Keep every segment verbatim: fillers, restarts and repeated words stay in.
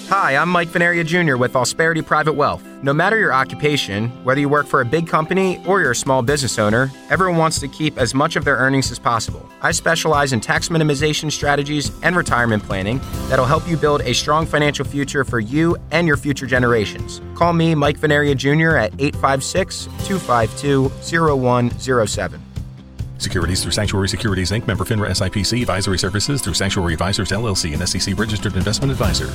Hi, I'm Mike Veneria Junior with Austerity Private Wealth. No matter your occupation, whether you work for a big company or you're a small business owner, everyone wants to keep as much of their earnings as possible. I specialize in tax minimization strategies and retirement planning that'll help you build a strong financial future for you and your future generations. Call me, Mike Veneria Junior at eight five six, two five two, zero one zero seven. Securities through Sanctuary Securities, Incorporated. Member FINRA S I P C. Advisory services through Sanctuary Advisors, L L C, an S E C-registered investment advisor.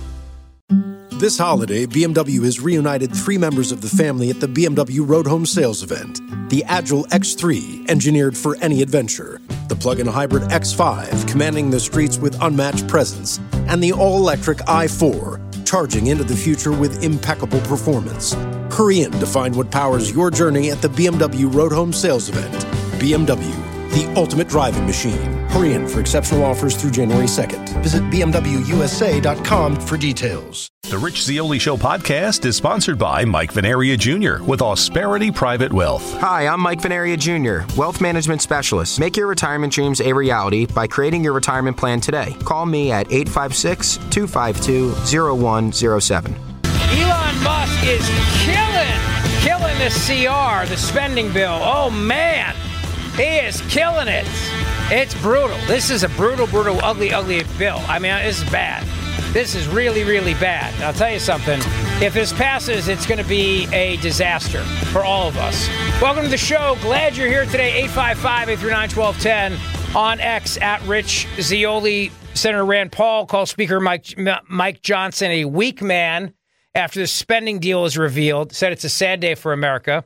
This holiday, B M W has reunited three members of the family at the B M W Road Home Sales Event. The Agile X three, engineered for any adventure. The plug-in hybrid X five, commanding the streets with unmatched presence. And the all-electric i four, charging into the future with impeccable performance. Hurry in to find what powers your journey at the B M W Road Home Sales Event. B M W, the ultimate driving machine. Hurry in for exceptional offers through January second. Visit B M W U S A dot com for details. The Rich Zeoli Show podcast is sponsored by Mike Veneria Junior with Austerity Private Wealth. Hi, I'm Mike Veneria Junior, Wealth Management Specialist. Make your retirement dreams a reality by creating your retirement plan today. Call me at eight five six, two five two, zero one zero seven. Elon Musk is killing, killing the C R, the spending bill. Oh, man. He is killing it. It's brutal. This is a brutal, brutal, ugly, ugly bill. I mean, this is bad. This is really, really bad. I'll tell you something. If this passes, it's going to be a disaster for all of us. Welcome to the show. Glad you're here today. eight five five, eight three nine, one two one zero on X at Rich Zeoli. Senator Rand Paul called Speaker Mike, Mike Johnson a weak man after the spending deal is revealed. Said it's a sad day for America.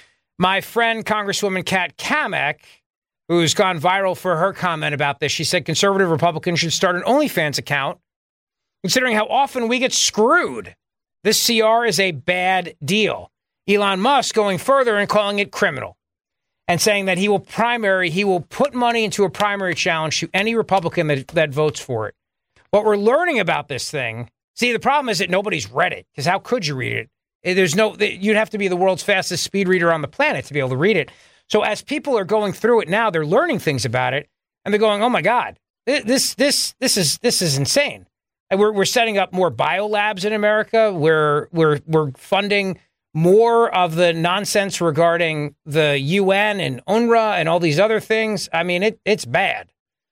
My friend, Congresswoman Kat Cammack, who's gone viral for her comment about this, she said conservative Republicans should start an OnlyFans account, considering how often we get screwed. This C R is a bad deal. Elon Musk going further and calling it criminal and saying that he will primary, he will put money into a primary challenge to any Republican that, that votes for it. What we're learning about this thing, see, the problem is that nobody's read it, because how could you read it? There's no, you'd have to be the world's fastest speed reader on the planet to be able to read it. So as people are going through it now, they're learning things about it, and they're going, "Oh my God, this, this, this is, this is insane." And we're we're setting up more biolabs in America. We're we're we're funding more of the nonsense regarding the U N and UNRWA and all these other things. I mean, it it's bad.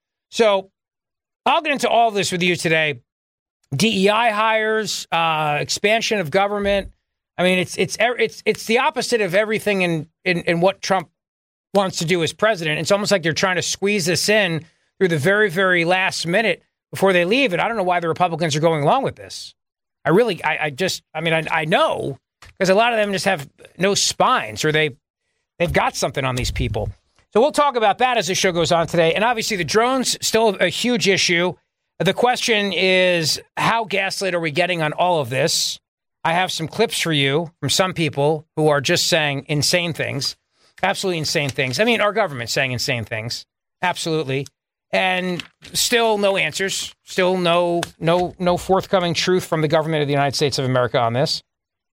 So I'll get into all of this with you today. D E I hires, uh, expansion of government. I mean, it's it's it's it's the opposite of everything in, in, in what Trump wants to do as president. It's almost like they're trying to squeeze this in through the very, very last minute before they leave. And I don't know why the Republicans are going along with this. I really, I, I just, I mean, I, I know because a lot of them just have no spines, or they, they've got something on these people. So we'll talk about that as the show goes on today. And obviously the drones, still a huge issue. The question is, how gaslit are we getting on all of this? I have some clips for you from some people who are just saying insane things, absolutely insane things. I mean, our government's saying insane things, absolutely, and still no answers, still no no no forthcoming truth from the government of the United States of America on this.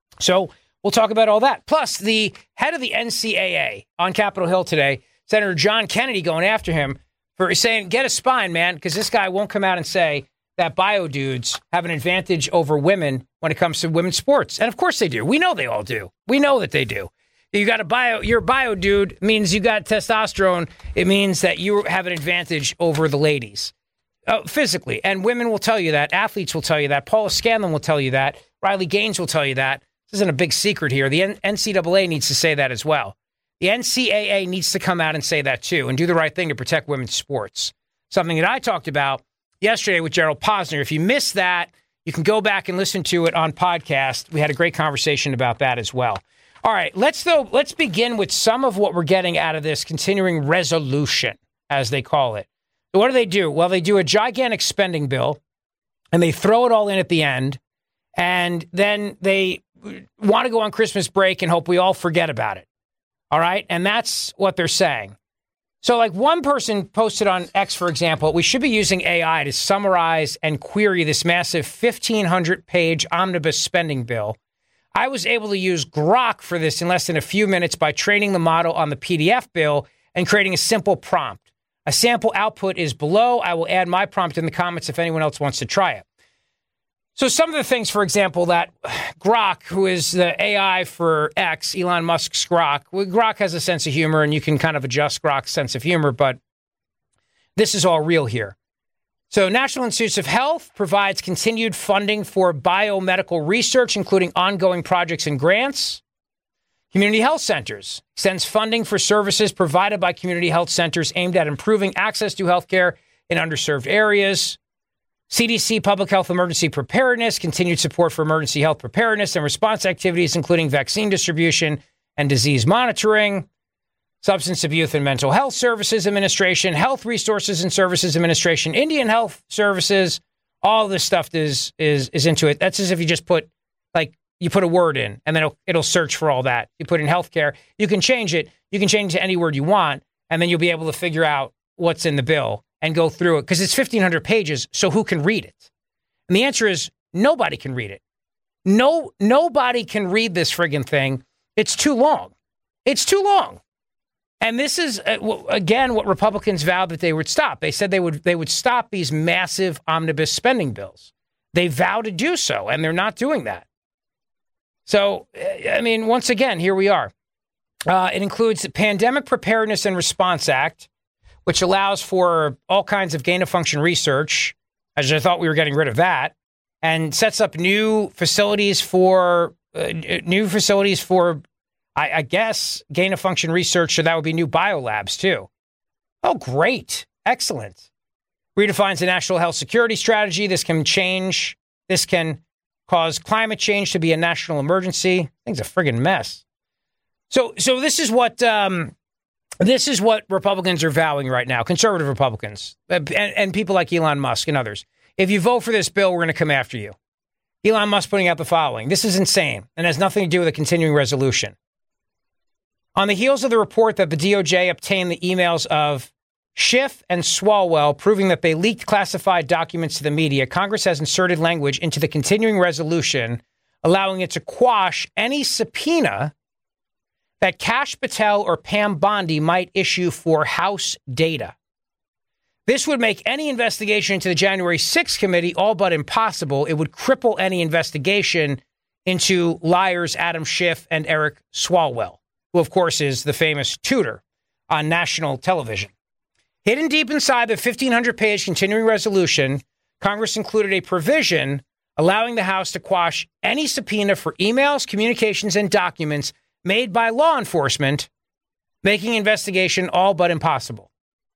So we'll talk about all that. Plus, the head of the N C A A on Capitol Hill today, Senator John Kennedy, going after him for saying, "Get a spine, man," because this guy won't come out and say that bio dudes have an advantage over women when it comes to women's sports. And of course they do. We know they all do. We know that they do. You got a bio, you're a bio dude means you got testosterone. It means that you have an advantage over the ladies uh, physically. And women will tell you that. Athletes will tell you that. Paula Scanlon will tell you that. Riley Gaines will tell you that. This isn't a big secret here. The N C double A needs to say that as well. The N C A A needs to come out and say that too and do the right thing to protect women's sports. Something that I talked about yesterday with Gerald Posner. If you missed that, you can go back and listen to it on podcast. We had a great conversation about that as well. All right, let's though let's begin with some of what we're getting out of this continuing resolution, as they call it. So what do they do? Well, they do a gigantic spending bill, and they throw it all in at the end, and then they want to go on Christmas break and hope we all forget about it. All right, and that's what they're saying. So like one person posted on X, for example, we should be using A I to summarize and query this massive fifteen hundred page omnibus spending bill. I was able to use Grok for this in less than a few minutes by training the model on the P D F bill and creating a simple prompt. A sample output is below. I will add my prompt in the comments if anyone else wants to try it. So some of the things, for example, that Grok, who is the A I for X, Elon Musk's Grok, well, Grok has a sense of humor, and you can kind of adjust Grok's sense of humor, but this is all real here. So National Institutes of Health provides continued funding for biomedical research, including ongoing projects and grants. Community health centers extends funding for services provided by community health centers aimed at improving access to health care in underserved areas. C D C Public Health Emergency Preparedness, continued support for emergency health preparedness and response activities, including vaccine distribution and disease monitoring. Substance Abuse and Mental Health Services Administration, Health Resources and Services Administration, Indian Health Services, all this stuff is is is into it. That's as if you just put, like, you put a word in, and then it'll, it'll search for all that. You put in healthcare, you can change it. You can change it to any word you want, and then you'll be able to figure out what's in the bill and go through it, because it's fifteen hundred pages, so who can read it? And the answer is nobody can read it. No, nobody can read this friggin' thing. It's too long. It's too long. And this is, uh, w- again, what Republicans vowed that they would stop. They said they would they would stop these massive omnibus spending bills. They vow to do so, and they're not doing that. So, I mean, once again, here we are. Uh, it includes the Pandemic Preparedness and Response Act, which allows for all kinds of gain-of-function research, as I thought we were getting rid of that, and sets up new facilities for uh, new facilities for I, I guess, gain-of-function research, so that would be new biolabs, too. Oh, great. Excellent. Redefines the national health security strategy. This can change. This can cause climate change to be a national emergency. Thing's a friggin' mess. So so this is what um, this is what Republicans are vowing right now, conservative Republicans, and, and people like Elon Musk and others. If you vote for this bill, we're going to come after you. Elon Musk putting out the following. This is insane and has nothing to do with a continuing resolution. On the heels of the report that the D O J obtained the emails of Schiff and Swalwell proving that they leaked classified documents to the media, Congress has inserted language into the continuing resolution allowing it to quash any subpoena that Kash Patel or Pam Bondi might issue for House data. This would make any investigation into the January sixth committee all but impossible. It would cripple any investigation into liars Adam Schiff and Eric Swalwell, who, of course, is the famous tutor on national television. Hidden deep inside the fifteen hundred page continuing resolution, Congress included a provision allowing the House to quash any subpoena for emails, communications, and documents made by law enforcement, making investigation all but impossible.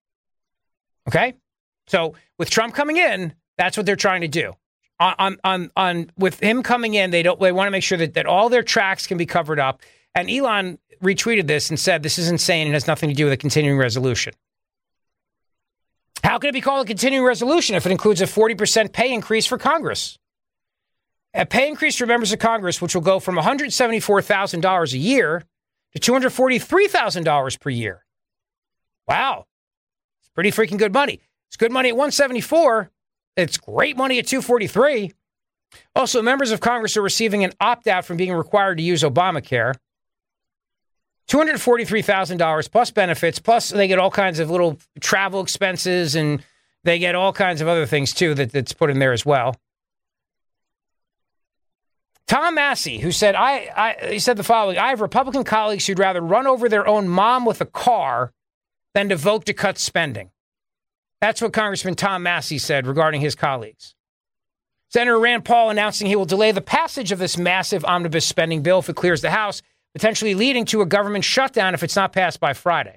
Okay? So with Trump coming in, that's what they're trying to do. On, on, on, on with him coming in, they don't. They want to make sure that, that all their tracks can be covered up. And Elon retweeted this and said, this is insane and has nothing to do with a continuing resolution. How can it be called a continuing resolution if it includes a forty percent pay increase for Congress? A pay increase for members of Congress, which will go from one hundred seventy-four thousand dollars a year to two hundred forty-three thousand dollars per year. Wow. It's pretty freaking good money. It's good money at one hundred seventy-four. It's great money at two hundred forty-three. Also, members of Congress are receiving an opt-out from being required to use Obamacare. two hundred forty-three thousand dollars plus benefits, plus they get all kinds of little travel expenses, and they get all kinds of other things, too, that, that's put in there as well. Tom Massey, who said, I, I, he said the following, I have Republican colleagues who'd rather run over their own mom with a car than to vote to cut spending. That's what Congressman Tom Massey said regarding his colleagues. Senator Rand Paul announcing he will delay the passage of this massive omnibus spending bill if it clears the House, potentially leading to a government shutdown if it's not passed by Friday.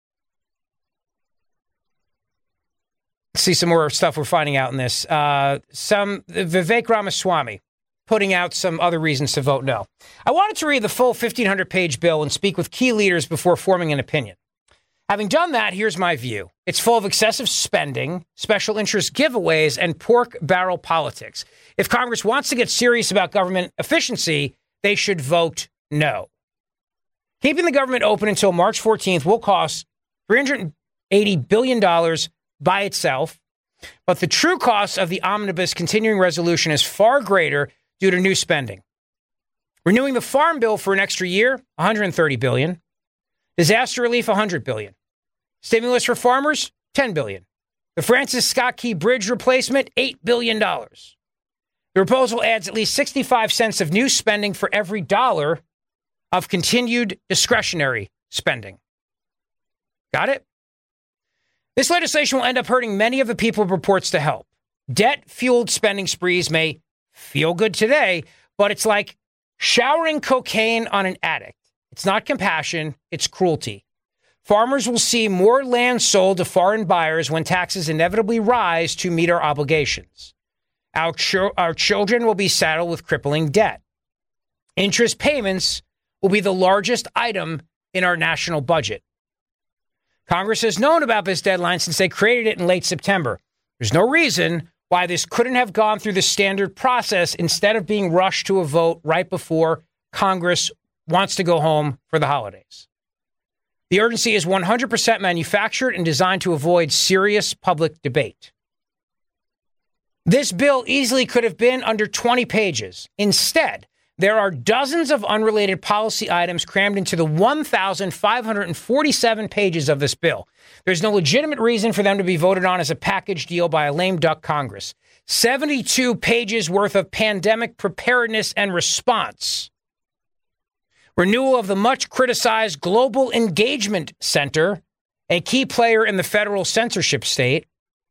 Let's see some more stuff we're finding out in this. Uh, some Vivek Ramaswamy putting out some other reasons to vote no. I wanted to read the full fifteen hundred page bill and speak with key leaders before forming an opinion. Having done that, here's my view. It's full of excessive spending, special interest giveaways, and pork barrel politics. If Congress wants to get serious about government efficiency, they should vote no. Keeping the government open until March fourteenth will cost three hundred eighty billion dollars by itself, but the true cost of the omnibus continuing resolution is far greater due to new spending. Renewing the Farm Bill for an extra year, one hundred thirty billion dollars. Disaster relief, one hundred billion dollars. Stimulus for farmers, ten billion dollars. The Francis Scott Key Bridge replacement, eight billion dollars. The proposal adds at least sixty-five cents of new spending for every dollar of continued discretionary spending. Got it? This legislation will end up hurting many of the people it purports to help. Debt-fueled spending sprees may feel good today, but it's like showering cocaine on an addict. It's not compassion, it's cruelty. Farmers will see more land sold to foreign buyers when taxes inevitably rise to meet our obligations. Our, ch- our children will be saddled with crippling debt. Interest payments will be the largest item in our national budget. Congress has known about this deadline since they created it in late September. There's no reason why this couldn't have gone through the standard process instead of being rushed to a vote right before Congress wants to go home for the holidays. The urgency is one hundred percent manufactured and designed to avoid serious public debate. This bill easily could have been under twenty pages. Instead, there are dozens of unrelated policy items crammed into the one thousand five hundred forty-seven pages of this bill. There's no legitimate reason for them to be voted on as a package deal by a lame duck Congress. seventy-two pages worth of pandemic preparedness and response. Renewal of the much criticized Global Engagement Center, a key player in the federal censorship state.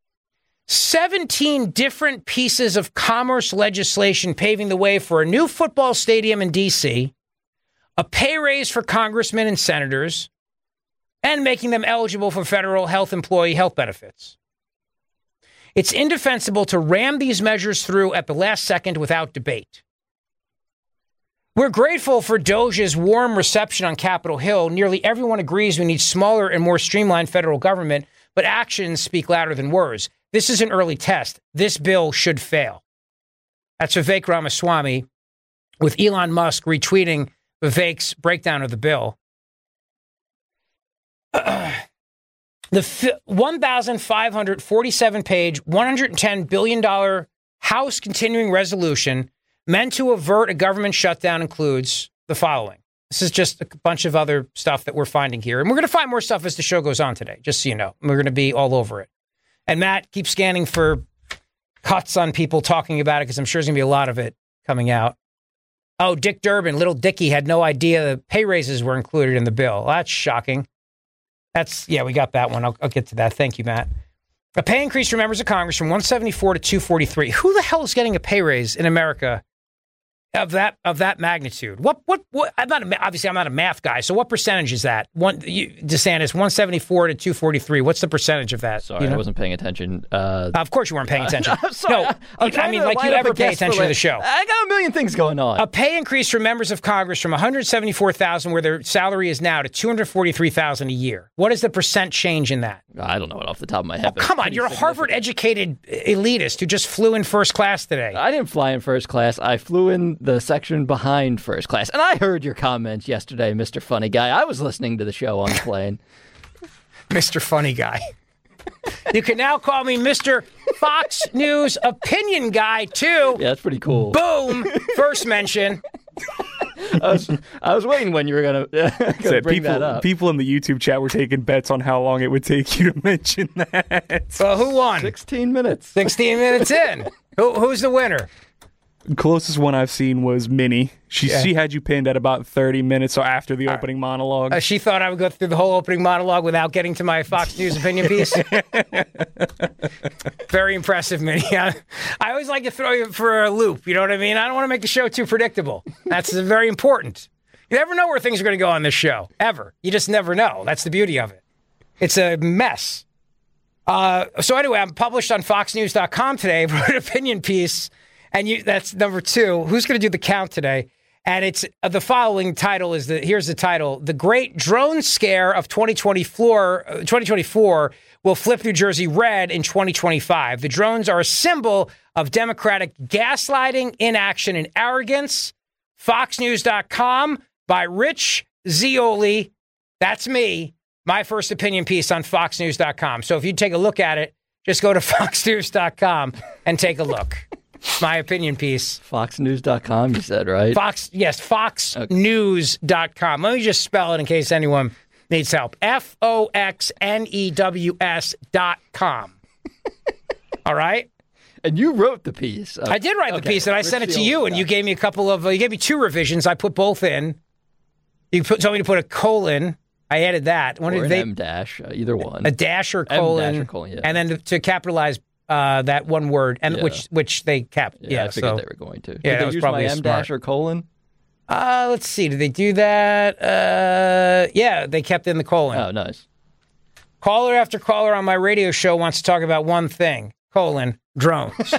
seventeen different pieces of commerce legislation paving the way for a new football stadium in D C, a pay raise for congressmen and senators, and making them eligible for federal health employee health benefits. It's indefensible to ram these measures through at the last second without debate. We're grateful for Doge's warm reception on Capitol Hill. Nearly everyone agrees we need smaller and more streamlined federal government, but actions speak louder than words. This is an early test. This bill should fail. That's Vivek Ramaswamy, with Elon Musk retweeting Vivek's breakdown of the bill. Uh, the f- one thousand five hundred forty-seven page, one hundred ten billion dollars House continuing resolution meant to avert a government shutdown includes the following. This is just a bunch of other stuff that we're finding here. And we're going to find more stuff as the show goes on today, just so you know. We're going to be all over it. And Matt, keep scanning for cuts on people talking about it, because I'm sure there's going to be a lot of it coming out. Oh, Dick Durbin, little Dickie, had no idea the pay raises were included in the bill. Well, that's shocking. That's, yeah, we got that one. I'll, I'll get to that. Thank you, Matt. A pay increase for members of Congress from one seventy-four to two forty-three. Who the hell is getting a pay raise in America of that of that magnitude? What what what? I'm not a, obviously I'm not a math guy. So what percentage is that? One you, DeSantis one seventy-four to two forty-three. What's the percentage of that? Sorry, you know? I wasn't paying attention. Uh, of course you weren't paying attention. I'm sorry. No, I'm I mean like you ever pay attention to the show? I got a million things going on. A pay increase for members of Congress from one hundred seventy-four thousand, where their salary is now, to two hundred forty-three thousand a year. What is the percent change in that? I don't know it off the top of my head. Oh, come on, you're a Harvard-educated elitist who just flew in first class today. I didn't fly in first class. I flew in the section behind first class. And I heard your comments yesterday, Mister Funny Guy. I was listening to the show on the plane. Mister Funny Guy. You can now call me Mister Fox News Opinion Guy, too. Yeah, that's pretty cool. Boom! First mention. I was, I was waiting when you were going to bring people, that up. People in the YouTube chat were taking bets on how long it would take you to mention that. Well, who won? sixteen minutes. sixteen minutes in. Who, who's the winner? Closest one I've seen was Minnie. She Yeah. she had you pinned at about thirty minutes, so after the All opening monologue. Uh, she thought I would go through the whole opening monologue without getting to my Fox News opinion piece. Very impressive, Minnie. I, I always like to throw you for a loop. You know what I mean? I don't want to make the show too predictable. That's very important. You never know where things are going to go on this show, ever. You just never know. That's the beauty of it. It's a mess. Uh, so anyway, I'm published on fox news dot com today for an opinion piece. And you, that's number two. Who's going to do the count today? And it's uh, the following title is the, here's the title. The Great Drone Scare of twenty twenty-four, uh, twenty twenty-four will flip New Jersey red in twenty twenty-five. The drones are a symbol of Democratic gaslighting, inaction, and arrogance. fox news dot com by Rich Zeoli. That's me. My first opinion piece on fox news dot com. So if you take a look at it, just go to fox news dot com and take a look. My opinion piece. fox news dot com, you said, right? Fox, yes, fox news dot com. Let me just spell it in case anyone needs help. F O X N E W S dot com. All right? And you wrote the piece. I did write the okay. piece, and I Rich sent it to Field, you, and yeah. you gave me a couple of, uh, you gave me two revisions. I put both in. You put, told me to put a colon. I added that. When or did an they, M dash, uh, either one. A dash or M colon, dash or colon, yeah. and then to, to capitalize uh, that one word, and Yeah. which which they kept. Yeah, Yeah, I figured so, they were going to. Did Yeah, they that was use probably my M smart. dash or colon? Uh, let's see. Did they do that? Uh, yeah, they kept in the colon. Oh, nice. Caller after caller on my radio show wants to talk about one thing: colon drones.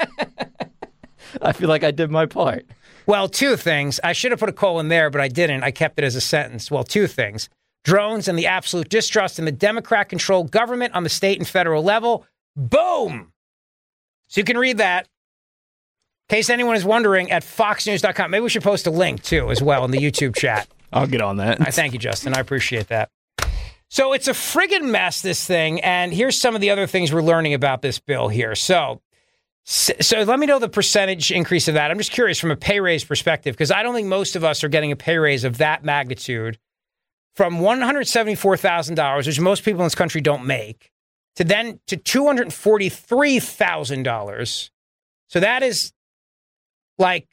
I feel like I did my part. Well, two things. I should have put a colon there, but I didn't. I kept it as a sentence. Well, two things. Drones and the absolute distrust in the Democrat-controlled government on the state and federal level. Boom! So you can read that. In case anyone is wondering, at fox news dot com. Maybe we should post a link, too, as well in the YouTube chat. I'll get on that. I thank you, Justin. I appreciate that. So it's a friggin' mess, this thing. And here's some of the other things we're learning about this bill here. So, so let me know the percentage increase of that. I'm just curious from a pay raise perspective, because I don't think most of us are getting a pay raise of that magnitude from one hundred seventy-four thousand dollars, which most people in this country don't make, to then to two hundred forty-three thousand dollars. So that is like,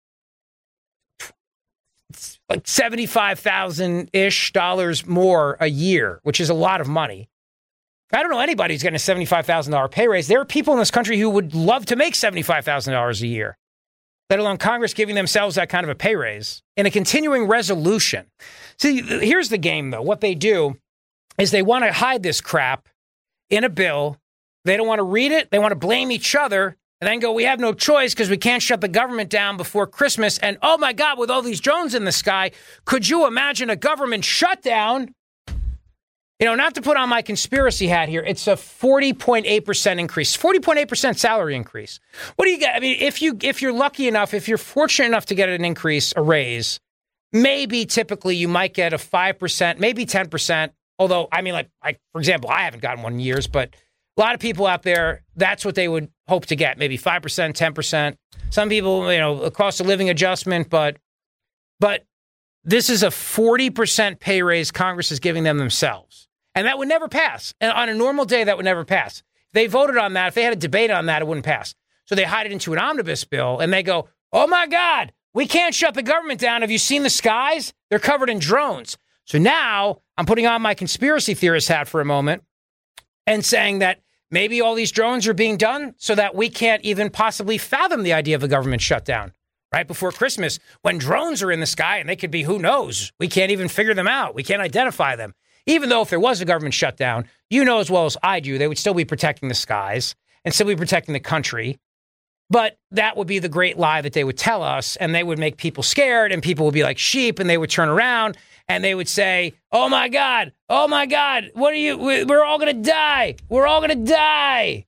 like seventy-five thousand-ish dollars more a year, which is a lot of money. I don't know anybody who's getting a seventy-five thousand dollars pay raise. There are people in this country who would love to make seventy-five thousand dollars a year, let alone Congress giving themselves that kind of a pay raise in a continuing resolution. See, here's the game, though. What they do is they want to hide this crap in a bill. They don't want to read it. They want to blame each other and then go, we have no choice because we can't shut the government down before Christmas. And, oh, my God, with all these drones in the sky, could you imagine a government shutdown? You know, not to put on my conspiracy hat here, it's a forty point eight percent increase, forty point eight percent salary increase. What do you get? I mean, if, you, if you're lucky enough, if you're fortunate enough to get an increase, a raise, maybe typically you might get a five percent, maybe ten percent. Although, I mean, like, like, for example, I haven't gotten one in years, but a lot of people out there, that's what they would hope to get, maybe five percent, ten percent. Some people, you know, a cost of living adjustment, but but this is a forty percent pay raise Congress is giving them themselves. And that would never pass. And on a normal day, that would never pass. If they voted on that, if they had a debate on that, it wouldn't pass. So they hide it into an omnibus bill, and they go, oh, my God, we can't shut the government down. Have you seen the skies? They're covered in drones. So now I'm putting on my conspiracy theorist hat for a moment and saying that maybe all these drones are being done so that we can't even possibly fathom the idea of a government shutdown right before Christmas when drones are in the sky, and they could be, who knows? We can't even figure them out. We can't identify them. Even though if there was a government shutdown, you know as well as I do, they would still be protecting the skies and still be protecting the country. But that would be the great lie that they would tell us, and they would make people scared, and people would be like sheep, and they would turn around, and they would say, oh, my God, oh, my God, what are you, we're all going to die. We're all going to die.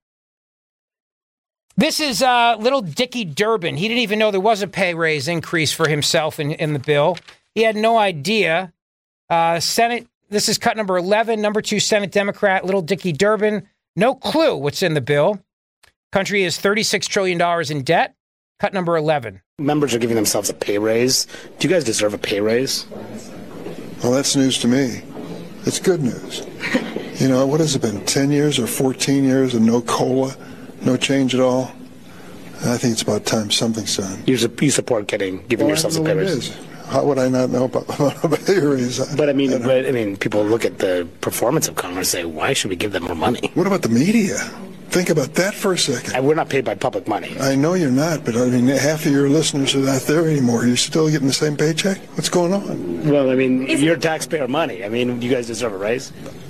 This is uh, little Dickie Durbin. He didn't even know there was a pay raise increase for himself in, in the bill. He had no idea. Uh, Senate, this is cut number eleven, number two Senate Democrat, little Dickie Durbin. No clue what's in the bill. Country is thirty-six trillion dollars in debt. Cut number eleven. Members are giving themselves a pay raise. Do you guys deserve a pay raise? Well, that's news to me. It's good news. You know, what has it been, ten years or fourteen years and no COLA, no change at all? I think it's about time something's done. You, you support getting, giving well, yourselves I a know pay what it raise? is. How would I not know about, about a pay raise? But I mean, I but I mean, people look at the performance of Congress and say, why should we give them more money? What about the media? Think about that for a second. And we're not paid by public money. I know you're not, but I mean, half of your listeners are not there anymore. You're still getting the same paycheck? What's going on? Well, I mean, your taxpayer money. I mean, you guys deserve a raise.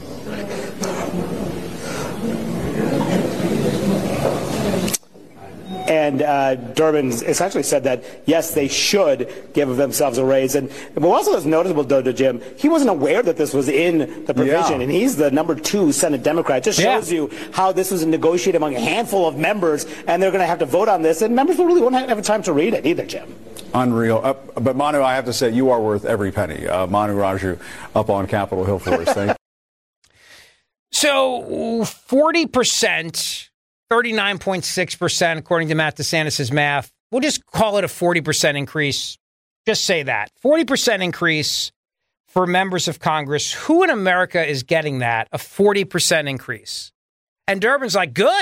And uh, Durbin essentially said that, yes, they should give themselves a raise. And what also is noticeable, though, to Jim, he wasn't aware that this was in the provision. Yeah. And he's the number two Senate Democrat. It just shows yeah. you how this was negotiated among a handful of members, and they're going to have to vote on this. And members really won't have time to read it either, Jim. Unreal. Uh, but, Manu, I have to say, you are worth every penny. Uh, Manu Raju up on Capitol Hill for us. Thank you. So forty percent... thirty-nine point six percent, according to Matt DeSantis' math. We'll just call it a forty percent increase. Just say that. forty percent increase for members of Congress. Who in America is getting that? A forty percent increase. And Durbin's like, good.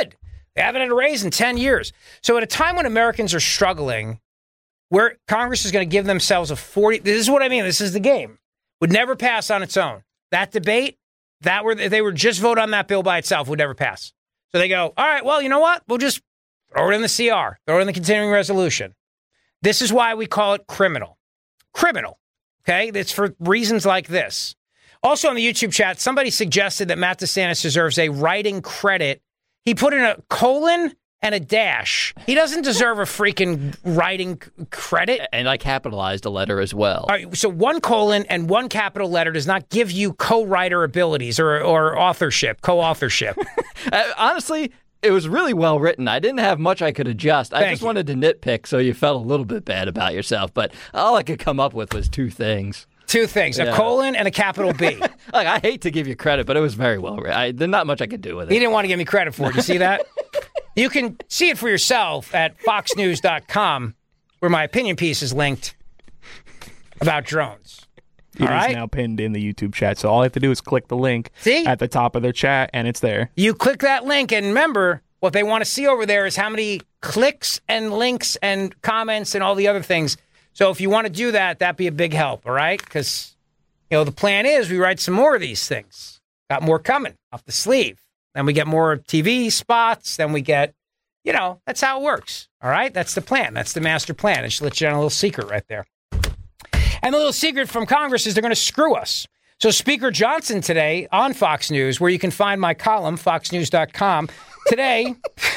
They haven't had a raise in ten years. So at a time when Americans are struggling, where Congress is going to give themselves a forty, this is what I mean, this is the game, would never pass on its own. That debate, that were, if they were just vote on that bill by itself, would never pass. So they go, all right, well, you know what? We'll just throw it in the C R, throw it in the continuing resolution. This is why we call it criminal. Criminal, okay? It's for reasons like this. Also on the YouTube chat, somebody suggested that Matt DeSantis deserves a writing credit. He put in a colon and a dash. He doesn't deserve a freaking writing credit. And I capitalized a letter as well. All right, so one colon and one capital letter does not give you co-writer abilities or, or authorship, co-authorship. uh, honestly, it was really well written. I didn't have much I could adjust. I Thank just you. wanted to nitpick so you felt a little bit bad about yourself. But all I could come up with was two things. Two things, a Yeah. colon and a capital B. Like, I hate to give you credit, but it was very well written. I, there's not much I could do with it. He didn't want to give me credit for it. You see that? You can see it for yourself at fox news dot com, where my opinion piece is linked about drones. It All is right? now pinned in the YouTube chat. So all I have to do is click the link See? at the top of their chat, and it's there. You click that link, and remember, what they want to see over there is how many clicks and links and comments and all the other things. So if you want to do that, that'd be a big help, all right? Because, you know, the plan is we write some more of these things. Got more coming off the sleeve. Then we get more T V spots. Then we get, you know, that's how it works, all right? That's the plan. That's the master plan. I should let you in a little secret right there. And the little secret from Congress is they're going to screw us. So Speaker Johnson today on Fox News, where you can find my column, fox news dot com, today...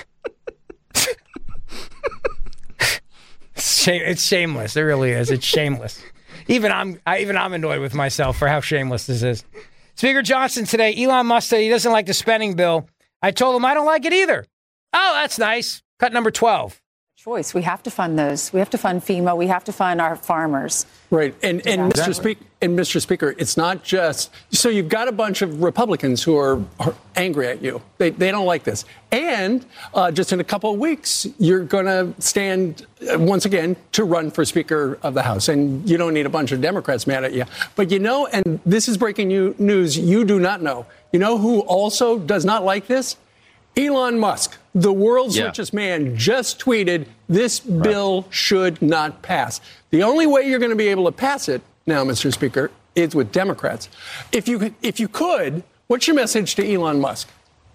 It's shameless. It really is. It's shameless. Even I'm I, even I'm annoyed with myself for how shameless this is. Speaker Johnson today, Elon Musk said he doesn't like the spending bill. I told him I don't like it either. Oh, that's nice. Cut number twelve. Choice. We have to fund those. We have to fund FEMA. We have to fund our farmers. Right. And, and, Exactly. Mister Speaker, and Mister Speaker, it's not just so you've got a bunch of Republicans who are, are angry at you. They, they don't like this. And uh, just in a couple of weeks, you're going to stand uh, once again to run for Speaker of the House. And you don't need a bunch of Democrats mad at you. But you know, and this is breaking you, news you do not know. You know who also does not like this? Elon Musk, the world's Yeah. richest man, just tweeted this bill should not pass. The only way you're going to be able to pass it now, Mister Speaker, is with Democrats. If you could, if you could, what's your message to Elon Musk?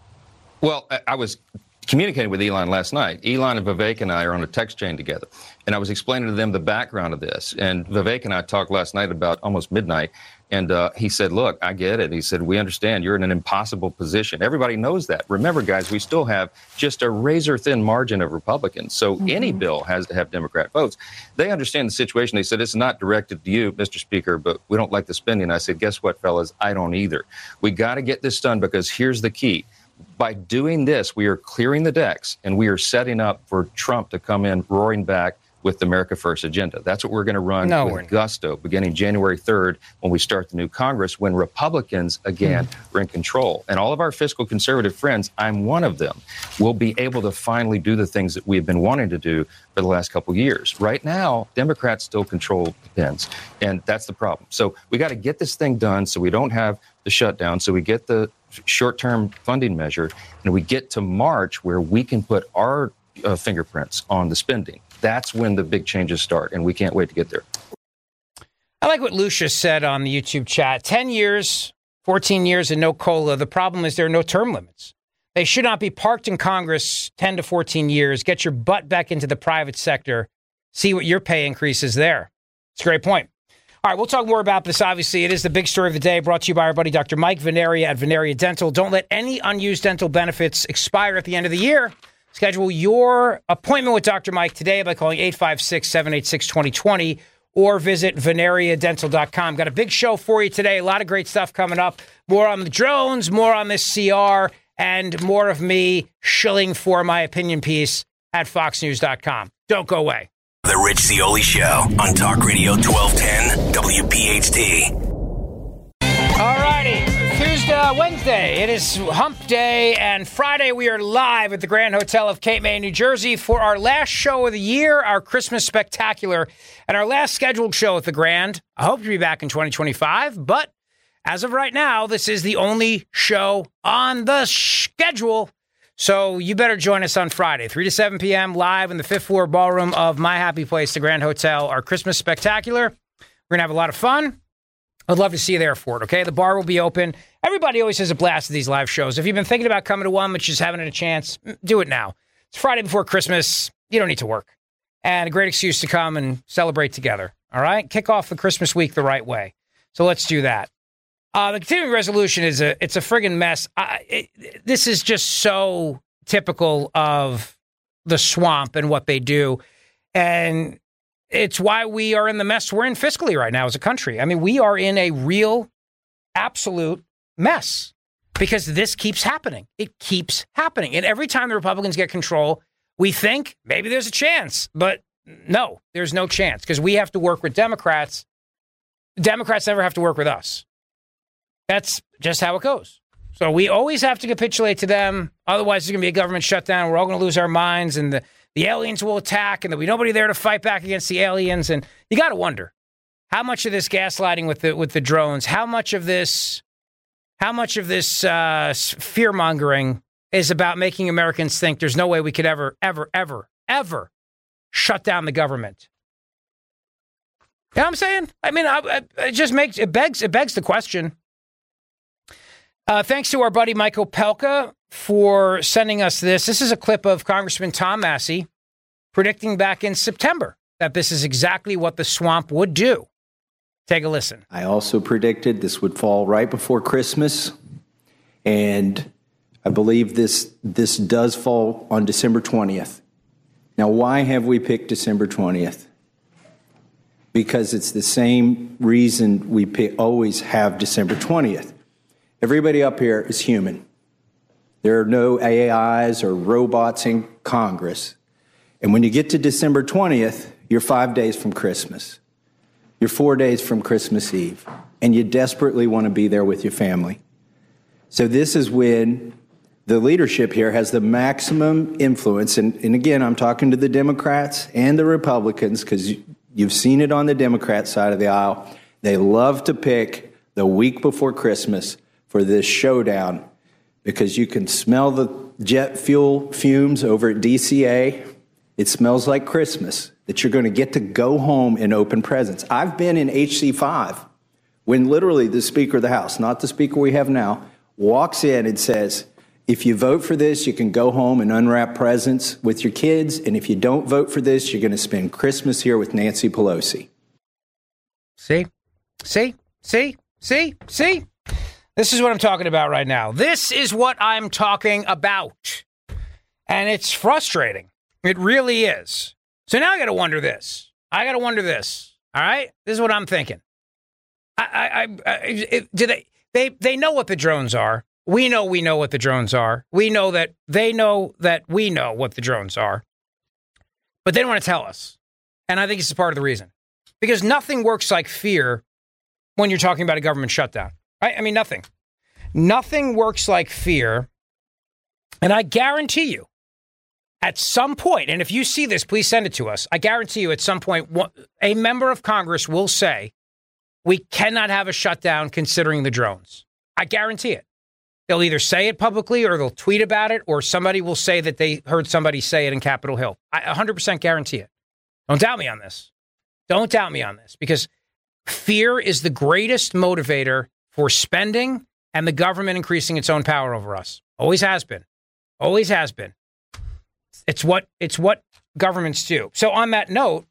Well, I- I was communicating with Elon last night. Elon and Vivek and I are on a text chain together, and I was explaining to them the background of this. And Vivek and I talked last night about almost midnight, and uh, he said, look, I get it. He said, we understand you're in an impossible position. Everybody knows that. Remember, guys, we still have just a razor-thin margin of Republicans, so mm-hmm. any bill has to have Democrat votes. They understand the situation. They said, it's not directed to you, Mister Speaker, but we don't like the spending. I said, guess what, fellas? I don't either. We got to get this done because here's the key. By doing this, we are clearing the decks, and we are setting up for Trump to come in roaring back with the America First agenda. That's what we're going to run No, with gusto beginning January third when we start the new Congress, when Republicans, again, mm. are in control. And all of our fiscal conservative friends, I'm one of them, will be able to finally do the things that we've been wanting to do for the last couple of years. Right now, Democrats still control the pens, and that's the problem. So we got to get this thing done so we don't have the shutdown, so we get the short-term funding measure, and we get to March where we can put our uh, fingerprints on the spending. That's when the big changes start, and we can't wait to get there. I like what Lucia said on the YouTube chat. ten years, fourteen years, and no COLA. The problem is there are no term limits. They should not be parked in Congress ten to fourteen years. Get your butt back into the private sector. See what your pay increase is there. It's a great point. All right, we'll talk more about this. Obviously, it is the big story of the day, brought to you by our buddy Doctor Mike Veneria at Veneria Dental. Don't let any unused dental benefits expire at the end of the year. Schedule your appointment with Doctor Mike today by calling eight five six, seven eight six, two zero two zero or visit veneria dental dot com. Got a big show for you today. A lot of great stuff coming up. More on the drones, more on this C R, and more of me shilling for my opinion piece at fox news dot com. Don't go away. The Rich Zeoli Show on Talk Radio twelve ten W P H T. All righty. Tuesday, Wednesday, it is Hump Day, and Friday we are live at the Grand Hotel of Cape May, New Jersey for our last show of the year, our Christmas Spectacular, and our last scheduled show at the Grand. I hope to be back in twenty twenty-five, but as of right now, this is the only show on the schedule. So you better join us on Friday, three to seven p.m., live in the fifth floor ballroom of My Happy Place, the Grand Hotel, our Christmas spectacular. We're going to have a lot of fun. I'd love to see you there for it, okay? The bar will be open. Everybody always has a blast at these live shows. If you've been thinking about coming to one, but just haven't had a chance, do it now. It's Friday before Christmas. You don't need to work. And a great excuse to come and celebrate together, all right? Kick off the Christmas week the right way. So let's do that. Uh, the continuing resolution is a it's a friggin' mess. I, it, this is just so typical of the swamp and what they do. And it's why we are in the mess we're in fiscally right now as a country. I mean, we are in a real, absolute mess because this keeps happening. It keeps happening. And every time the Republicans get control, we think maybe there's a chance. But no, there's no chance because we have to work with Democrats. Democrats never have to work with us. That's just how it goes. So we always have to capitulate to them. Otherwise, there's going to be a government shutdown. We're all going to lose our minds, and the, the aliens will attack, and there'll be nobody there to fight back against the aliens. And you got to wonder, how much of this gaslighting with the with the drones, how much of this, how much of this uh, fear mongering is about making Americans think there's no way we could ever, ever, ever, ever shut down the government. You know what I'm saying? I mean, I, I, it just makes it begs it begs the question. Uh, thanks to our buddy Mike Opelka for sending us this. This is a clip of Congressman Tom Massie predicting back in September that this is exactly what the swamp would do. Take a listen. I also predicted this would fall right before Christmas, and I believe this this does fall on December twentieth. Now, why have we picked December twentieth? Because it's the same reason we pick, always have December twentieth. Everybody up here is human. There are no A Is or robots in Congress. And when you get to December twentieth, you're five days from Christmas. You're four days from Christmas Eve. And you desperately want to be there with your family. So this is when the leadership here has the maximum influence. And, and again, I'm talking to the Democrats and the Republicans because you've seen it on the Democrat side of the aisle. They love to pick the week before Christmas for this showdown because you can smell the jet fuel fumes over at D C A. It smells like Christmas, that you're going to get to go home and open presents. I've been in H C five when literally the Speaker of the House, not the Speaker we have now, walks in and says, if you vote for this, you can go home and unwrap presents with your kids. And if you don't vote for this, you're going to spend Christmas here with Nancy Pelosi. See? See? See? See? See? This is what I'm talking about right now. This is what I'm talking about. And it's frustrating. It really is. So now I got to wonder this. I got to wonder this. All right? This is what I'm thinking. I, I, I, I do they, they, they know what the drones are. We know we know what the drones are. We know that they know that we know what the drones are. But they don't want to tell us. And I think this is part of the reason. Because nothing works like fear when you're talking about a government shutdown. Right? I mean, nothing. Nothing works like fear. And I guarantee you, at some point, and if you see this, please send it to us. I guarantee you at some point, a member of Congress will say, we cannot have a shutdown considering the drones. I guarantee it. They'll either say it publicly or they'll tweet about it, or somebody will say that they heard somebody say it in Capitol Hill. I one hundred percent guarantee it. Don't doubt me on this. Don't doubt me on this, because fear is the greatest motivator for spending and the government increasing its own power over us. Always has been. Always has been. It's what it's what governments do. So on that note,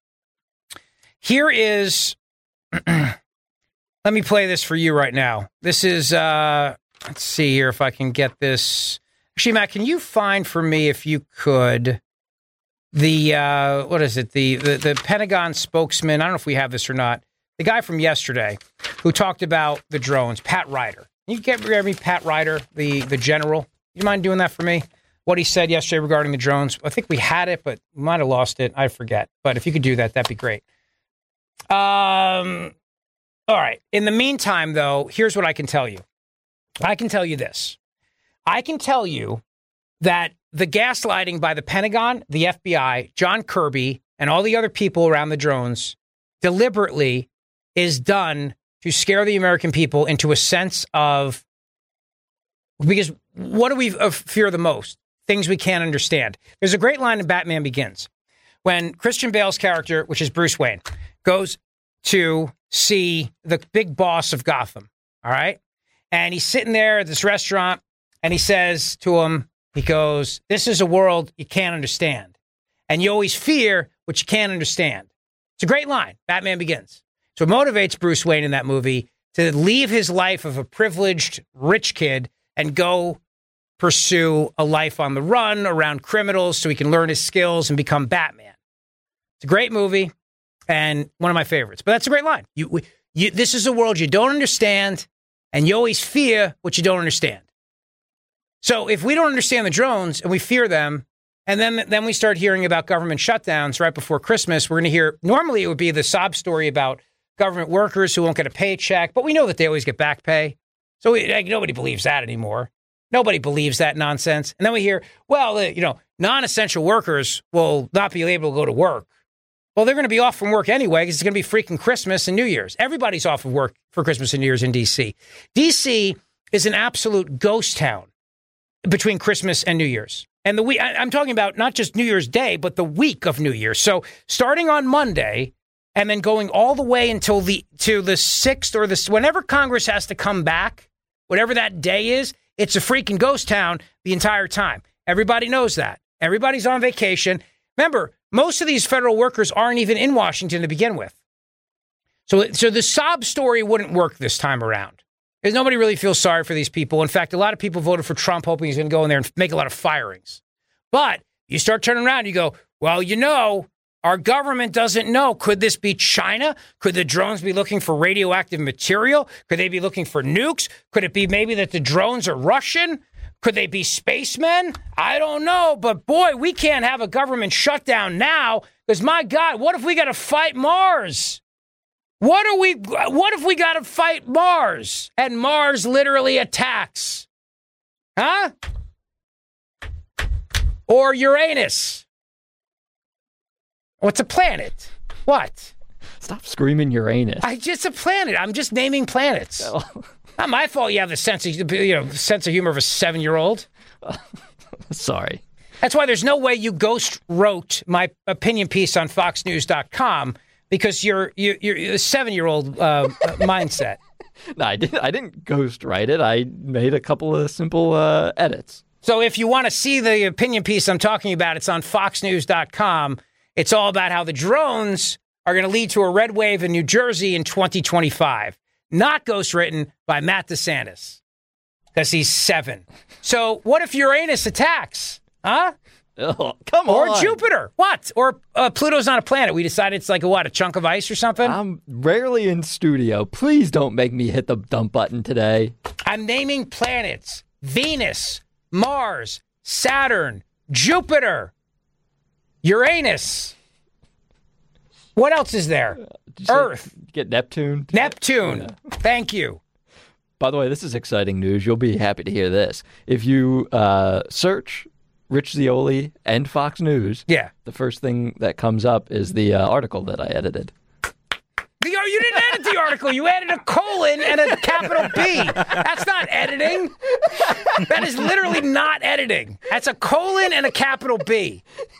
here is, let me play this for you right now. This is, uh, let's see here if I can get this. Actually, Matt, can you find for me, if you could, the, uh, what is it, the, the, the Pentagon spokesman, I don't know if we have this or not, the guy from yesterday who talked about the drones, Pat Ryder. Can you get me Pat Ryder, the, the general? You mind doing that for me? What he said yesterday regarding the drones. I think we had it, but we might have lost it. I forget. But if you could do that, that'd be great. Um, all right. In the meantime, though, here's what I can tell you. I can tell you this. I can tell you that the gaslighting by the Pentagon, the F B I, John Kirby, and all the other people around the drones deliberately is done to scare the American people into a sense of, because what do we fear the most? things we can't understand. There's a great line in Batman Begins when Christian Bale's character, which is Bruce Wayne, goes to see the big boss of Gotham, all right? And he's sitting there at this restaurant, and he says to him, he goes, this is a world you can't understand. And you always fear what you can't understand. It's a great line, Batman Begins. So it motivates Bruce Wayne in that movie to leave his life of a privileged rich kid and go pursue a life on the run around criminals so he can learn his skills and become Batman. It's a great movie and one of my favorites. But that's a great line. You, we, you, this is a world you don't understand, and you always fear what you don't understand. So if we don't understand the drones and we fear them, and then, then we start hearing about government shutdowns right before Christmas, we're going to hear, normally it would be the sob story about government workers who won't get a paycheck, but we know that they always get back pay. So we, like, nobody believes that anymore. Nobody believes that nonsense. And then we hear, well, uh, you know, non-essential workers will not be able to go to work. Well, they're going to be off from work anyway because it's going to be freaking Christmas and New Year's. Everybody's off of work for Christmas and New Year's in D C. D C is an absolute ghost town between Christmas and New Year's. And the week, I'm talking about not just New Year's Day, but the week of New Year's. So starting on Monday and then going all the way until the to the sixth or the whenever Congress has to come back, whatever that day is, it's a freaking ghost town the entire time. Everybody knows that. Everybody's on vacation. Remember, most of these federal workers aren't even in Washington to begin with. So, so the sob story wouldn't work this time around. Because nobody really feels sorry for these people. In fact, a lot of people voted for Trump hoping he's going to go in there and make a lot of firings. But you start turning around and you go, well, you know, our government doesn't know. Could this be China? Could the drones be looking for radioactive material? Could they be looking for nukes? Could it be maybe that the drones are Russian? Could they be spacemen? I don't know. But boy, we can't have a government shutdown now because, my God, what if we got to fight Mars? What are we? What if we got to fight Mars and Mars literally attacks? Huh? Or Uranus? What's a planet? What? Stop screaming Uranus. I just a planet. I'm just naming planets. No. Not my fault. You have the sense of you know sense of humor of a seven-year-old. Sorry. That's why there's no way you ghost wrote my opinion piece on Fox News dot com because you're you're, you're a seven-year-old uh, mindset. No, I didn't. I didn't ghost write it. I made a couple of simple uh, edits. So if you want to see the opinion piece I'm talking about, it's on Fox News dot com. It's all about how the drones are going to lead to a red wave in New Jersey in twenty twenty-five. Not ghostwritten by Matt DeSantis because he's seven. So what if Uranus attacks? Huh? Oh, come or on. Or Jupiter. What? Or uh, Pluto's not a planet. We decided it's like a what? A chunk of ice or something? I'm rarely in studio. Please don't make me hit the dump button today. I'm naming planets. Venus, Mars, Saturn, Jupiter, Uranus. What else is there? Earth. Get Neptune. Neptune. Yeah. Thank you. By the way, this is exciting news. You'll be happy to hear this. If you uh, search Rich Zeoli and Fox News, yeah, the first thing that comes up is the uh, article that I edited. The, you didn't edit the article. You added a colon and a capital B. That's not editing. That is literally not editing. That's a colon and a capital B.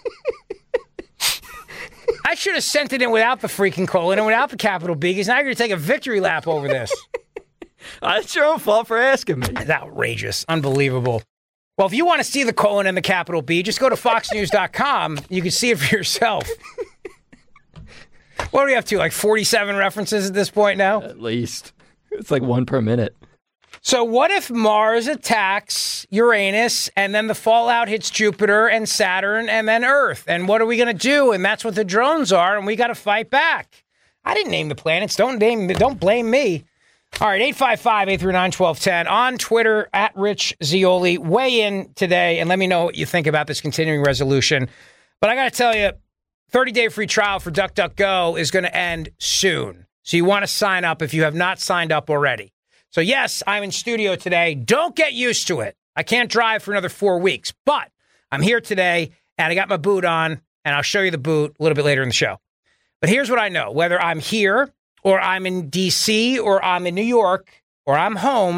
I should have sent it in without the freaking colon and without the capital B, because now you're going to take a victory lap over this. It's your own fault for asking me. It's outrageous. Unbelievable. Well, if you want to see the colon and the capital B, just go to Fox News dot com. You can see it for yourself. What are we up to, like forty-seven references at this point now? At least. It's like one per minute. So what if Mars attacks Uranus and then the fallout hits Jupiter and Saturn and then Earth? And what are we going to do? And that's what the drones are, and we got to fight back. I didn't name the planets. Don't name. Don't blame me. All right, eight five five, eight three nine, one two one zero. On Twitter, at Rich Zeoli. Weigh in today and let me know what you think about this continuing resolution. But I got to tell you, thirty-day free trial for DuckDuckGo is going to end soon. So you want to sign up if you have not signed up already. So, yes, I'm in studio today. Don't get used to it. I can't drive for another four weeks, but I'm here today, and I got my boot on, and I'll show you the boot a little bit later in the show. But here's what I know. Whether I'm here or I'm in D C or I'm in New York or I'm home,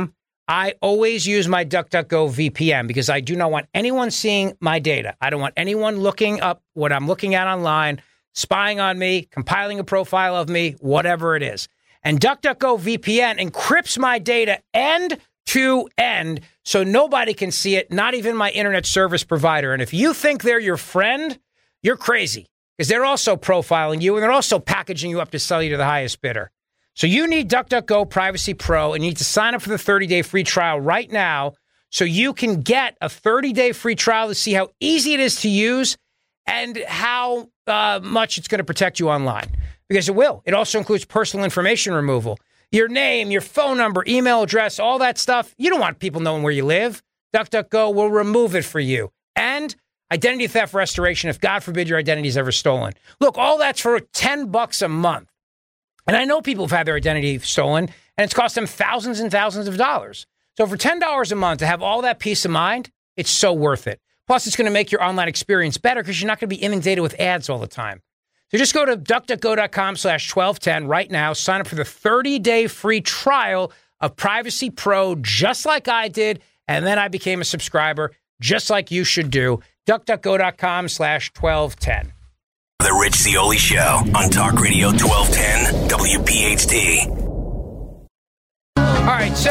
I always use my DuckDuckGo V P N because I do not want anyone seeing my data. I don't want anyone looking up what I'm looking at online, spying on me, compiling a profile of me, whatever it is. And DuckDuckGo V P N encrypts my data end to end so nobody can see it, not even my internet service provider. And if you think they're your friend, you're crazy because they're also profiling you and they're also packaging you up to sell you to the highest bidder. So you need DuckDuckGo Privacy Pro, and you need to sign up for the thirty-day free trial right now so you can get a thirty-day free trial to see how easy it is to use and how uh, much it's going to protect you online. Because it will. It also includes personal information removal. Your name, your phone number, email address, all that stuff. You don't want people knowing where you live. DuckDuckGo will remove it for you. And identity theft restoration if, God forbid, your identity is ever stolen. Look, all that's for ten bucks a month. And I know people have had their identity stolen, and it's cost them thousands and thousands of dollars. So for ten dollars a month to have all that peace of mind, it's so worth it. Plus, it's going to make your online experience better because you're not going to be inundated with ads all the time. So just go to DuckDuckGo.com slash 1210 right now. Sign up for the thirty-day free trial of Privacy Pro, just like I did, and then I became a subscriber, just like you should do. DuckDuckGo.com slash 1210. The Rich Zeoli Show on Talk Radio twelve ten W P H T. All right, so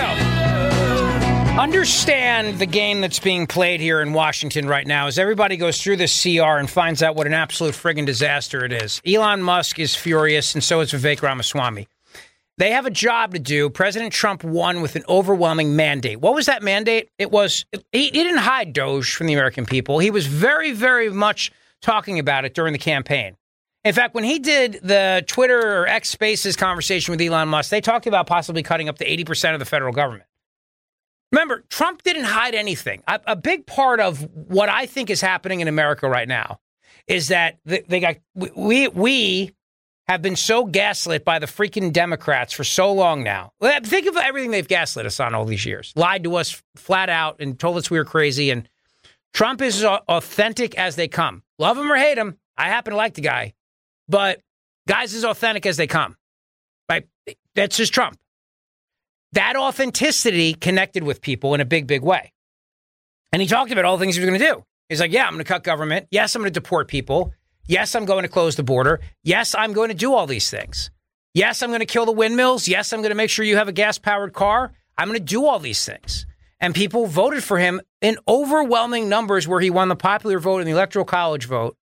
understand the game that's being played here in Washington right now as everybody goes through this C R and finds out what an absolute friggin' disaster it is. Elon Musk is furious, and so is Vivek Ramaswamy. They have a job to do. President Trump won with an overwhelming mandate. What was that mandate? It was, he, he didn't hide Doge from the American people. He was very, very much talking about it during the campaign. In fact, when he did the Twitter or X Spaces conversation with Elon Musk, they talked about possibly cutting up to eighty percent of the federal government. Remember, Trump didn't hide anything. A, a big part of what I think is happening in America right now is that they, they got we we have been so gaslit by the freaking Democrats for so long now. Think of everything they've gaslit us on all these years. Lied to us flat out and told us we were crazy. And Trump is as authentic as they come. Love him or hate him. I happen to like the guy. But guy's as authentic as they come. Right? That's just Trump. That authenticity connected with people in a big, big way. And he talked about all the things he was going to do. He's like, yeah, I'm going to cut government. Yes, I'm going to deport people. Yes, I'm going to close the border. Yes, I'm going to do all these things. Yes, I'm going to kill the windmills. Yes, I'm going to make sure you have a gas-powered car. I'm going to do all these things. And people voted for him in overwhelming numbers where he won the popular vote and the electoral college vote.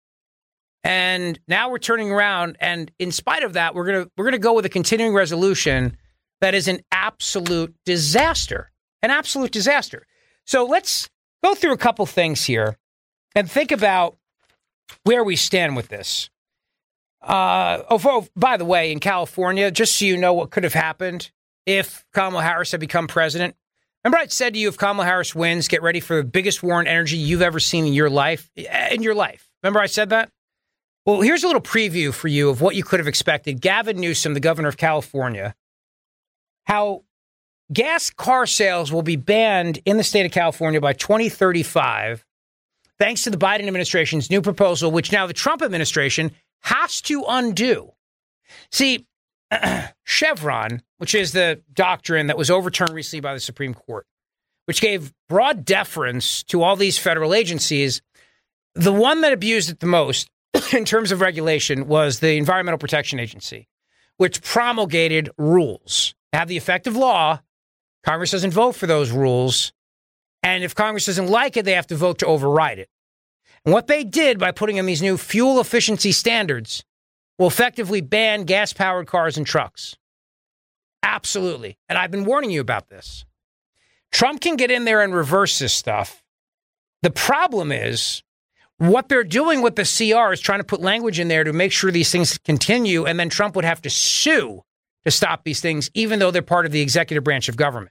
And now we're turning around. And in spite of that, we're going to we're going to go with a continuing resolution that is an absolute disaster, an absolute disaster. So let's go through a couple things here and think about where we stand with this. Uh, oh, by the way, in California, just so you know what could have happened if Kamala Harris had become president. Remember I said to you, if Kamala Harris wins, get ready for the biggest war on energy you've ever seen in your life. In your life. Remember I said that? Well, here's a little preview for you of what you could have expected. Gavin Newsom, the governor of California, how gas car sales will be banned in the state of California by twenty thirty-five, thanks to the Biden administration's new proposal, which now the Trump administration has to undo. See, Chevron, which is the doctrine that was overturned recently by the Supreme Court, which gave broad deference to all these federal agencies, the one that abused it the most in terms of regulation was the Environmental Protection Agency, which promulgated rules. Have the effect of law. Congress doesn't vote for those rules. And if Congress doesn't like it, they have to vote to override it. And what they did by putting in these new fuel efficiency standards will effectively ban gas-powered cars and trucks. Absolutely. And I've been warning you about this. Trump can get in there and reverse this stuff. The problem is what they're doing with the C R is trying to put language in there to make sure these things continue, and then Trump would have to sue to stop these things, even though they're part of the executive branch of government.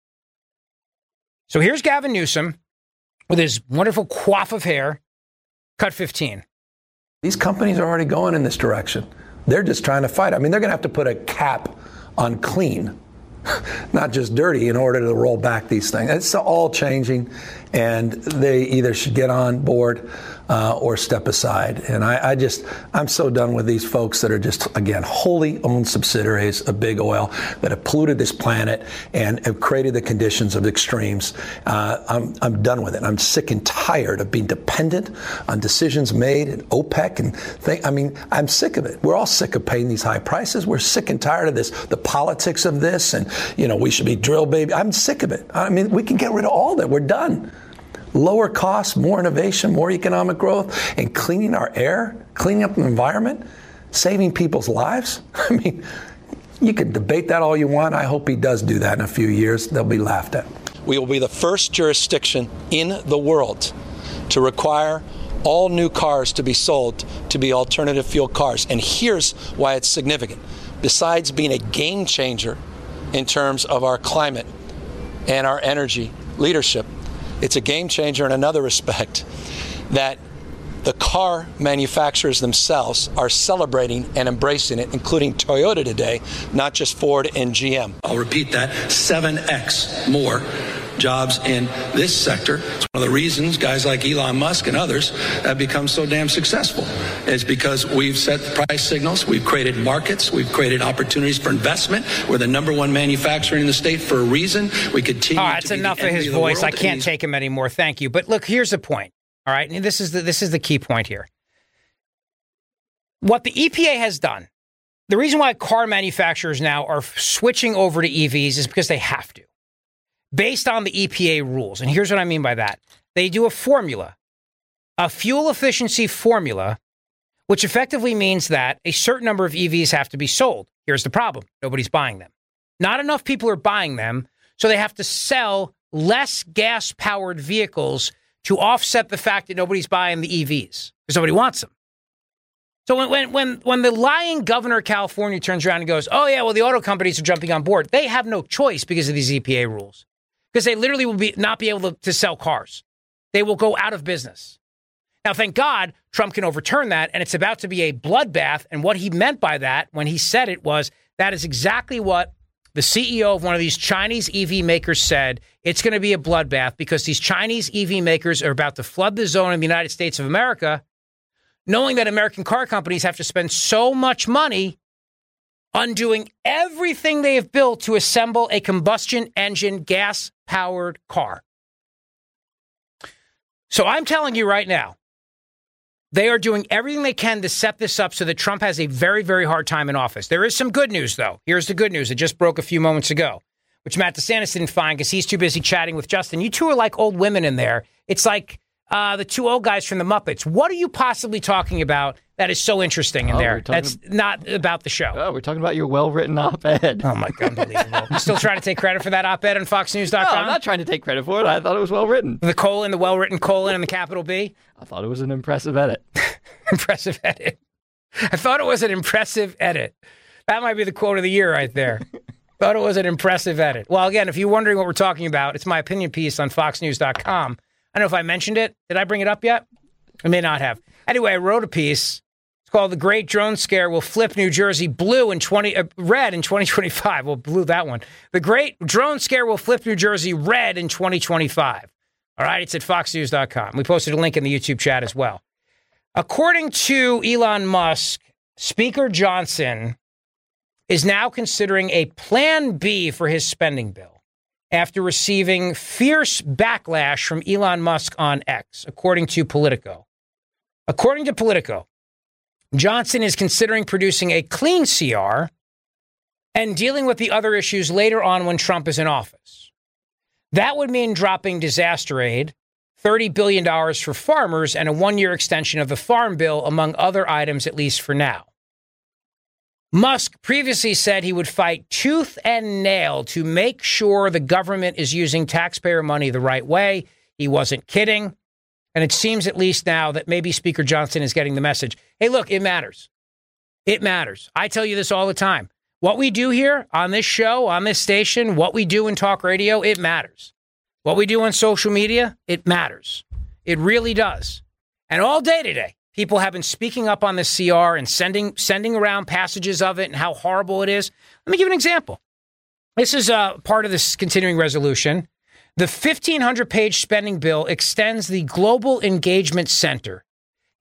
So here's Gavin Newsom with his wonderful coif of hair, cut fifteen. These companies are already going in this direction. They're just trying to fight. I mean, they're going to have to put a cap on clean, not just dirty, in order to roll back these things. It's all changing, and they either should get on board uh, or step aside. And I, I just, I'm so done with these folks that are just, again, wholly owned subsidiaries of big oil that have polluted this planet and have created the conditions of extremes. Uh, I'm, I'm done with it. I'm sick and tired of being dependent on decisions made at OPEC and think, I mean, I'm sick of it. We're all sick of paying these high prices. We're sick and tired of this, the politics of this, and, you know, we should be drill baby. I'm sick of it. I mean, we can get rid of all that. We're done. Lower costs, more innovation, more economic growth, and cleaning our air, cleaning up the environment, saving people's lives. I mean, you can debate that all you want. I hope he does do that in a few years. They'll be laughed at. We will be the first jurisdiction in the world to require all new cars to be sold to be alternative fuel cars. And here's why it's significant. Besides being a game changer in terms of our climate and our energy leadership, it's a game changer in another respect, that the car manufacturers themselves are celebrating and embracing it, including Toyota today, not just Ford and G M. I'll repeat that, seven x more jobs in this sector. It's one of the reasons guys like Elon Musk and others have become so damn successful. It's because we've set price signals, we've created markets, we've created opportunities for investment. We're the number one manufacturer in the state for a reason. We continue All right, that's to be enough the of his envy of the voice. world, I and can't he's- take him anymore. Thank you. But look, here's the point. All right, and this is the, this is the key point here. What the E P A has done, the reason why car manufacturers now are switching over to E Vs is because they have to, based on the E P A rules. And here's what I mean by that. They do a formula, a fuel efficiency formula, which effectively means that a certain number of E Vs have to be sold. Here's the problem. Nobody's buying them. Not enough people are buying them, so they have to sell less gas-powered vehicles to offset the fact that nobody's buying the E Vs because nobody wants them. So when, when when when the lying governor of California turns around and goes, oh, yeah, well, the auto companies are jumping on board, they have no choice because of these E P A rules, because they literally will be not be able to, to sell cars. They will go out of business. Now, thank God, Trump can overturn that, and it's about to be a bloodbath. And what he meant by that when he said it was that is exactly what the C E O of one of these Chinese E V makers said. It's going to be a bloodbath because these Chinese E V makers are about to flood the zone in the United States of America, knowing that American car companies have to spend so much money undoing everything they have built to assemble a combustion engine gas-powered car. So I'm telling you right now, they are doing everything they can to set this up so that Trump has a very, very hard time in office. There is some good news, though. Here's the good news. It just broke a few moments ago, which Matt DeSantis didn't find because he's too busy chatting with Justin. You two are like old women in there. It's like uh, the two old guys from the Muppets. What are you possibly talking about that is so interesting in Oh, there? we're talking- That's not about the show. Oh, we're talking about your well-written op-ed. Oh, my God, unbelievable. You still trying to take credit for that op-ed on fox news dot com? No, I'm not trying to take credit for it. I thought it was well-written. The colon, the well-written colon, and the capital B? I thought it was an impressive edit. Impressive edit. I thought it was an impressive edit. That might be the quote of the year right there. Thought it was an impressive edit. Well, again, if you're wondering what we're talking about, it's my opinion piece on fox news dot com. I don't know if I mentioned it. Did I bring it up yet? I may not have. Anyway, I wrote a piece. It's called "The Great Drone Scare Will Flip New Jersey Blue in twenty uh, Red in twenty twenty-five." Well, blue that one. The Great Drone Scare Will Flip New Jersey red in twenty twenty-five. All right, it's at fox news dot com. We posted a link in the YouTube chat as well. According to Elon Musk, Speaker Johnson is now considering a plan B for his spending bill after receiving fierce backlash from Elon Musk on X, according to Politico. According to Politico, Johnson is considering producing a clean C R and dealing with the other issues later on when Trump is in office. That would mean dropping disaster aid, thirty billion dollars for farmers, and a one-year extension of the Farm Bill, among other items, at least for now. Musk previously said he would fight tooth and nail to make sure the government is using taxpayer money the right way. He wasn't kidding. And it seems at least now that maybe Speaker Johnson is getting the message. Hey, look, it matters. It matters. I tell you this all the time. What we do here on this show, on this station, what we do in talk radio, it matters. What we do on social media, it matters. It really does. And all day today, people have been speaking up on the C R and sending sending around passages of it and how horrible it is. Let me give an example. This is uh, part of this continuing resolution. The fifteen hundred page spending bill extends the Global Engagement Center,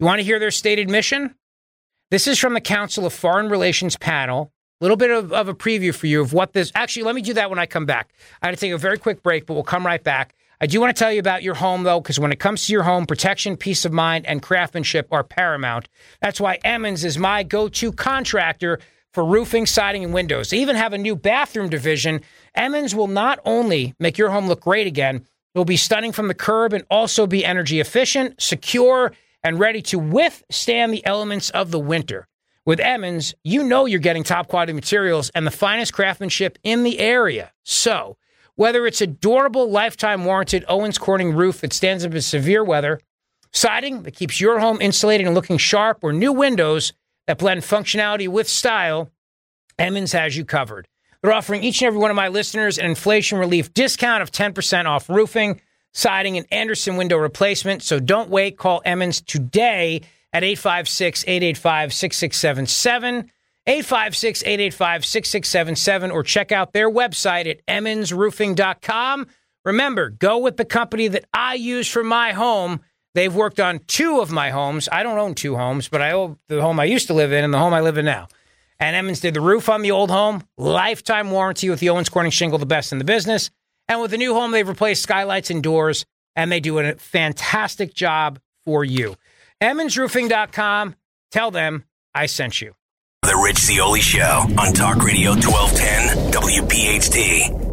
You want to hear their stated mission? This is from the Council of Foreign Relations panel. A little bit of, of a preview for you of what this... Actually, let me do that when I come back. I had to take a very quick break, but we'll come right back. I do want to tell you about your home, though, because when it comes to your home, protection, peace of mind, and craftsmanship are paramount. That's why Emmons is my go-to contractor for roofing, siding, and windows. They even have a new bathroom division. Emmons will not only make your home look great again, it will be stunning from the curb and also be energy efficient, secure, and ready to withstand the elements of the winter. With Emmons, you know you're getting top quality materials and the finest craftsmanship in the area. So, whether it's a durable, lifetime warranted Owens Corning roof that stands up in severe weather, siding that keeps your home insulated and looking sharp, or new windows that blend functionality with style, Emmons has you covered. They're offering each and every one of my listeners an inflation relief discount of ten percent off roofing, siding, and Anderson window replacement. So don't wait. Call Emmons today at eight five six, eight eight five, six six seven seven, eight five six, eight eight five, six six seven seven, or check out their website at emmons roofing dot com. Remember, go with the company that I use for my home. They've worked on two of my homes. I don't own two homes, but I own the home I used to live in and the home I live in now. And Emmons did the roof on the old home, lifetime warranty with the Owens Corning shingle, the best in the business. And with the new home, they've replaced skylights and doors, and they do a fantastic job for you. emmons roofing dot com. Tell them I sent you. The Rich Zeoli Show on Talk Radio twelve ten W P H T.